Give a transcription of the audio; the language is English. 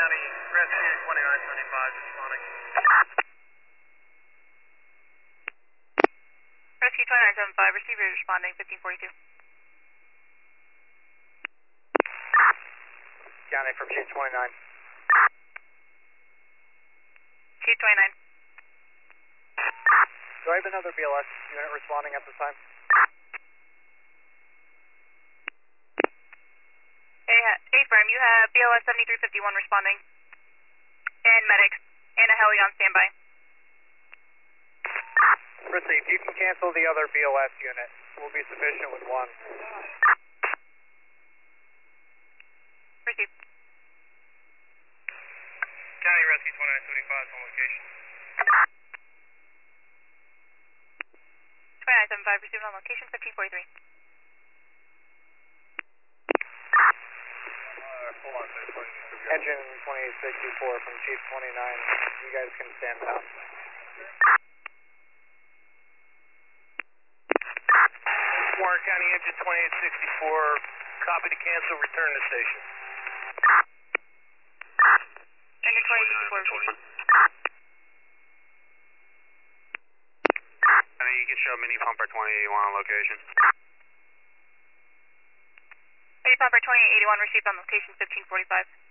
County, Rescue 2975 responding. Rescue 2975, receiver responding, 1542. County from Chief 29. Chief 29. Do I have another BLS unit responding at this time? Hey, firm, you have BLS 7351 responding, and medics, and a heli on standby. Received. You can cancel the other BLS unit. We'll be sufficient with one. Received. County Rescue 2975 on location. 2975, received on location, 1543. Hold on, sir. Engine 2864 from Chief 29. You guys can stand down. Warren County Engine 2864, copy to cancel, return to station. Engine 2864, received. You can show mini pumper 2881 on location. Mini pumper 2881, received on location, 1545.